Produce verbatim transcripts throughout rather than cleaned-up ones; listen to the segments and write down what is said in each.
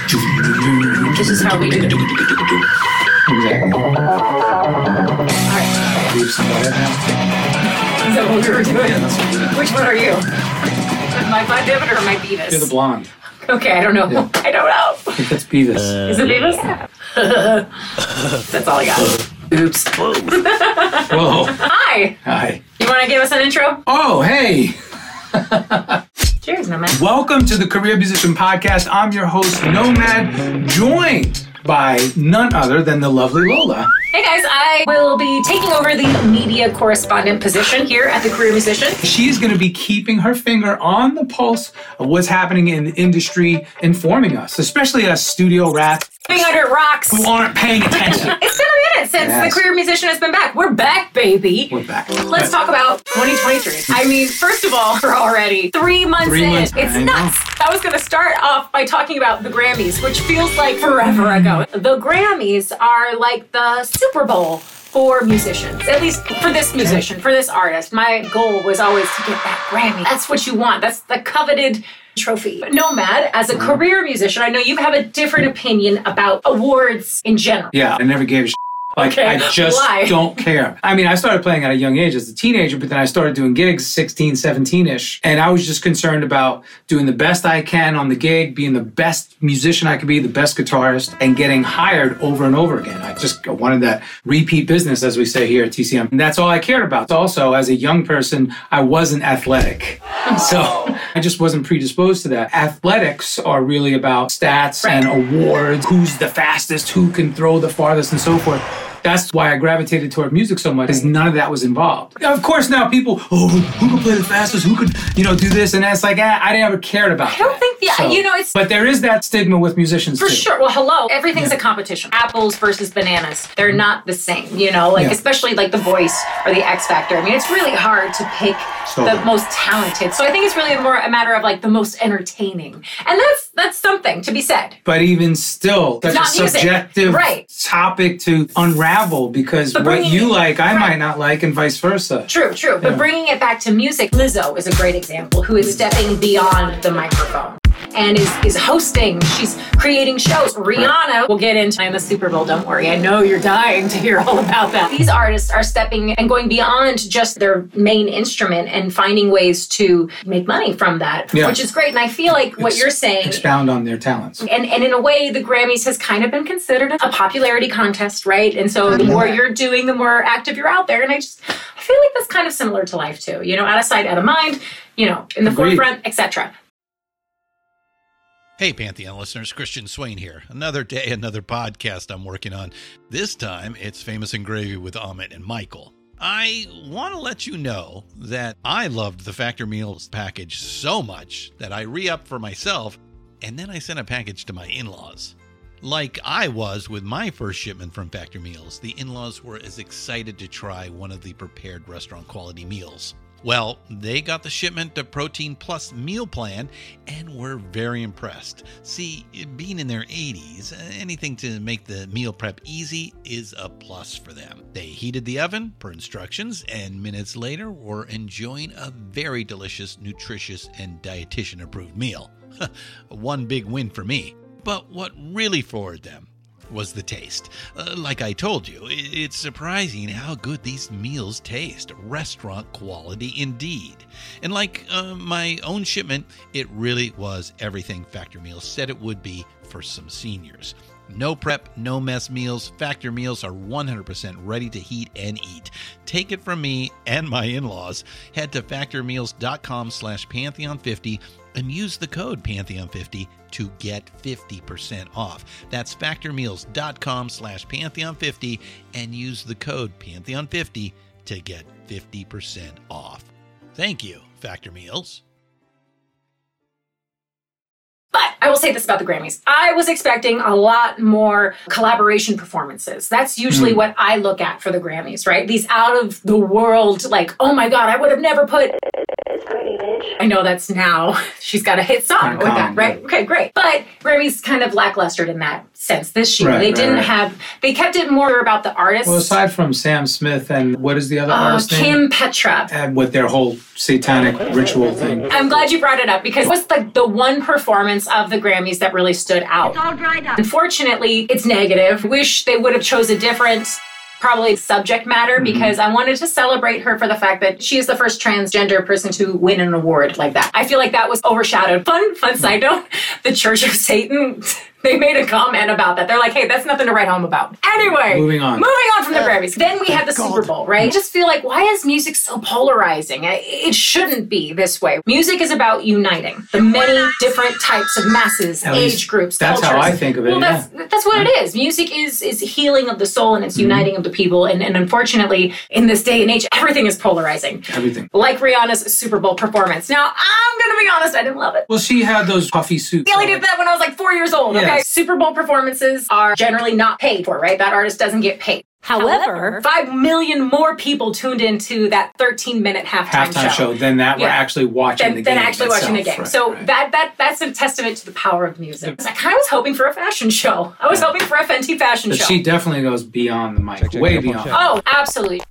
This is how we do it. Exactly. All right. Leave some butter now. Is that what we were doing? Yeah, that's what we're doing. Which one are you? My Five David or my Beavis? You're the blonde. Okay, I don't know. Yeah. I don't know. I think that's Beavis. Uh, Is it Beavis? Yeah. That's all I got. Oops. Whoa. Hi. Hi. You want to give us an intro? Oh, hey. Cheers, Nomad. Welcome to the Career Musician Podcast. I'm your host, Nomad, joined by none other than the lovely Lola. Hey guys, I will be taking over the media correspondent position here at the Career Musician. She's going to be keeping her finger on the pulse of what's happening in the industry, informing us, especially us studio rats Being under rocks. who aren't paying attention. It's been a minute since Yes. the Career Musician has been back. We're back, baby. We're back. Let's talk about twenty twenty-three. I mean, first of all, we're already three months Three in. months, It's I know. nuts. I was going to start off by talking about the Grammys, which feels like forever ago. The Grammys are like the Super Bowl for musicians, at least for this musician, for this artist. My goal was always to get that Grammy. That's what you want. That's the coveted trophy. But Nomad, as a career musician, I know you have a different opinion about awards in general. Yeah, I never gave a shit. Like, Okay, I just why? don't care. I mean, I started playing at a young age as a teenager, but then I started doing gigs sixteen, seventeen-ish. And I was just concerned about doing the best I can on the gig, being the best musician I could be, the best guitarist, and getting hired over and over again. I just wanted that repeat business, as we say here at T C M. And that's all I cared about. Also, as a young person, I wasn't athletic. So I just wasn't predisposed to that. Athletics are really about stats Right. and awards, who's the fastest, who can throw the farthest, and so forth. That's why I gravitated toward music so much, because none of that was involved. Of course, now people, oh, who could play the fastest? Who could, you know, do this? And that's like, eh, I never cared about I don't that. think, yeah, So- you know, it's... But there is that stigma with musicians, For too. sure. Well, hello. Everything's a competition. Apples versus bananas. They're not the same, you know, like Yeah. especially like The Voice or The X Factor. I mean, it's really hard to pick So the hard. most talented. So I think it's really more a matter of like the most entertaining. And that's that's something to be said. But even still, that's a not music. subjective Right. topic to unravel, because But what bringing you it- like, I right. might not like, and vice versa. True, true. But Yeah. bringing it back to music, Lizzo is a great example who is stepping beyond the microphone and is, is hosting. She's creating shows. Rihanna, we'll get into in the Super Bowl, don't worry. I know you're dying to hear all about that. These artists are stepping and going beyond just their main instrument and finding ways to make money from that, Yeah. which is great. And I feel like what Ex- you're saying... Expound on their talents. And, and in a way, the Grammys has kind of been considered a popularity contest, right? And so the more you're doing, the more active you're out there. And I just, I feel like that's kind of similar to life too. You know, out of sight, out of mind, you know, in the Agreed. forefront, et cetera. Hey, Pantheon listeners, Christian Swain here. Another day, another podcast I'm working on. This time, it's Famous and Gravy with Amit and Michael. I want to let you know that I loved the Factor Meals package so much that I re-upped for myself, and then I sent a package to my in-laws. Like I was with my first shipment from Factor Meals, the in-laws were as excited to try one of the prepared restaurant quality meals. Well, they got the shipment of Protein Plus meal plan and were very impressed. See, being in their eighties, anything to make the meal prep easy is a plus for them. They heated the oven per instructions, and minutes later were enjoying a very delicious, nutritious, and dietitian-approved meal. One big win for me. But what really floored them was the taste. Uh, like I told you, it's surprising how good these meals taste. Restaurant quality indeed. And like uh, my own shipment, it really was everything Factor Meals said it would be for some seniors. No prep, no mess meals. Factor Meals are one hundred percent ready to heat and eat. Take it from me and my in-laws. Head to factormeals.com slash Pantheon fifty and use the code Pantheon fifty to get fifty percent off. That's factormeals.com slash Pantheon fifty and use the code Pantheon fifty to get fifty percent off. Thank you, Factor Meals. But I will say this about the Grammys. I was expecting a lot more collaboration performances. That's usually Mm. what I look at for the Grammys, right? These out of the world, like, oh my God, I would have never put It's pretty, bitch. I know that's now, she's got a hit song with that, right? Okay, great. But Grammy's kind of lackluster in that sense this year. Right, they right, didn't right. have, they kept it more about the artists. Well, aside from Sam Smith and what is the other uh, artist name? Kim Petra. And with their whole satanic ritual thing. I'm glad you brought it up because it was like the one performance of the Grammys that really stood out. It's all dried up. Unfortunately, it's negative. Wish they would have chose a different probably subject matter mm-hmm. because I wanted to celebrate her for the fact that she is the first transgender person to win an award like that. I feel like that was overshadowed. Fun, fun side note, the Church of Satan, they made a comment about that. They're like, hey, that's nothing to write home about. Anyway, moving on. Moving on from the Grammys. Then we had the Super Bowl, right? I just feel like, why is music so polarizing? It shouldn't be this way. Music is about uniting the many different types of masses, At age least groups, that's cultures. how I think of it. Well, yeah. that's that's what it is. Music is is healing of the soul and it's Mm-hmm. uniting of the people. And, and unfortunately, in this day and age, everything is polarizing. Everything. Like Rihanna's Super Bowl performance. Now, I'm going to be honest, I didn't love it. Well, she had those puffy suits. I only did that when I was like four years old, okay? Yes. Super Bowl performances are generally not paid for, right? That artist doesn't get paid. However, five million more people tuned into that thirteen-minute halftime, halftime show. show than that were Yeah. actually watching than, the than game actually itself. watching the game. Right, so right. that that that's a testament to the power of music. I kind of was hoping for a fashion show. I was hoping for a Fenty fashion But show. she definitely goes beyond the mic, Check, check, way check, beyond. check. Oh, absolutely.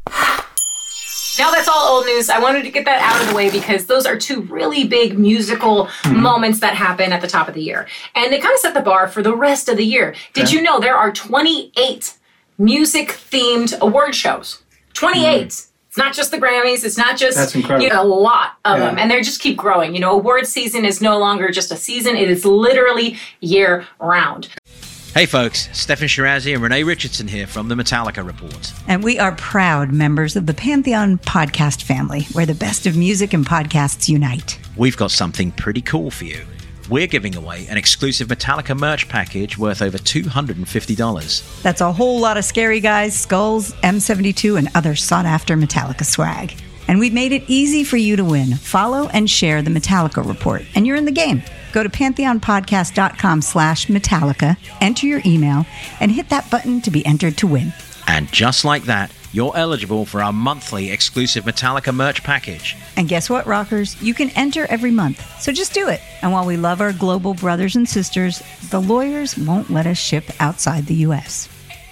Now that's all old news. I wanted to get that out of the way because those are two really big musical Mm-hmm. moments that happen at the top of the year. And they kind of set the bar for the rest of the year. Did Okay. you know there are twenty-eight music-themed award shows? twenty-eight. It's not just the Grammys. It's not just That's incredible. You know, a lot of Yeah. them. And they just keep growing. You know, award season is no longer just a season. It is literally year round. Hey folks, Stefan Shirazi and Renee Richardson here from the Metallica Report. And we are proud members of the Pantheon podcast family, where the best of music and podcasts unite. We've got something pretty cool for you. We're giving away an exclusive Metallica merch package worth over two hundred fifty dollars. That's a whole lot of Scary Guys, Skulls, M seventy-two, and other sought-after Metallica swag. And we've made it easy for you to win. Follow and share the Metallica Report, and you're in the game. Go to pantheonpodcast.com slash Metallica, enter your email, and hit that button to be entered to win. And just like that, you're eligible for our monthly exclusive Metallica merch package. And guess what, rockers? You can enter every month, so just do it. And while we love our global brothers and sisters, the lawyers won't let us ship outside the U S.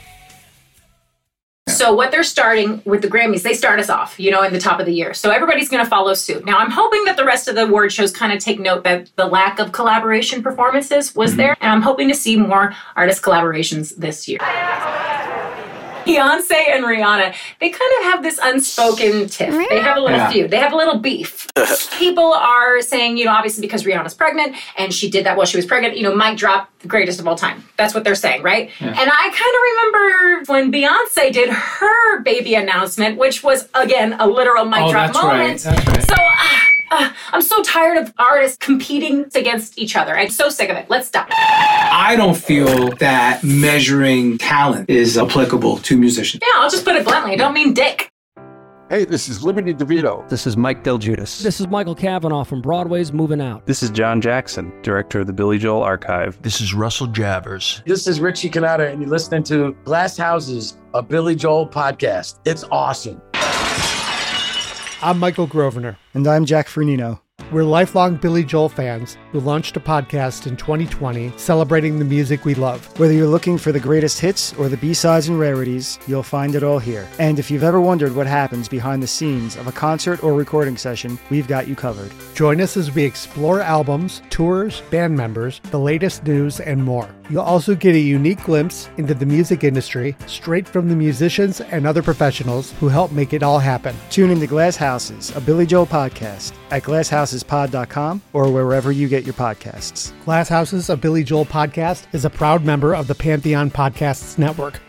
So what they're starting with the Grammys, they start us off, you know, in the top of the year. So everybody's going to follow suit. Now, I'm hoping that the rest of the award shows kind of take note that the lack of collaboration performances was Mm-hmm. there. And I'm hoping to see more artist collaborations this year. Beyonce and Rihanna, they kind of have this unspoken tiff. They have a little Yeah. feud. They have a little beef. People are saying, you know, obviously because Rihanna's pregnant and she did that while she was pregnant, you know, mic drop, the greatest of all time. That's what they're saying, right? Yeah. And I kind of remember when Beyonce did her baby announcement, which was, again, a literal mic Oh, drop that's moment. right. That's right. So uh, uh, I'm so tired of artists competing against each other. I'm so sick of it. Let's stop. I don't feel that measuring talent is applicable to musicians. Yeah, I'll just put it bluntly. I don't mean dick. Hey, this is Liberty DeVito. This is Mike Del Judas. This is Michael Cavanaugh from Broadway's Moving Out. This is John Jackson, director of the Billy Joel Archive. This is Russell Javers. This is Richie Canada, and you're listening to Glass Houses, a Billy Joel podcast. It's awesome. I'm Michael Grosvenor. And I'm Jack Fernino. We're lifelong Billy Joel fans who launched a podcast in twenty twenty celebrating the music we love. Whether you're looking for the greatest hits or the B-sides and rarities, you'll find it all here. And if you've ever wondered what happens behind the scenes of a concert or recording session, we've got you covered. Join us as we explore albums, tours, band members, the latest news, and more. You'll also get a unique glimpse into the music industry straight from the musicians and other professionals who help make it all happen. Tune into Glass Houses, a Billy Joel podcast at glass houses pod dot com or wherever you get your podcasts. Glass Houses, a Billy Joel podcast is a proud member of the Pantheon Podcasts Network.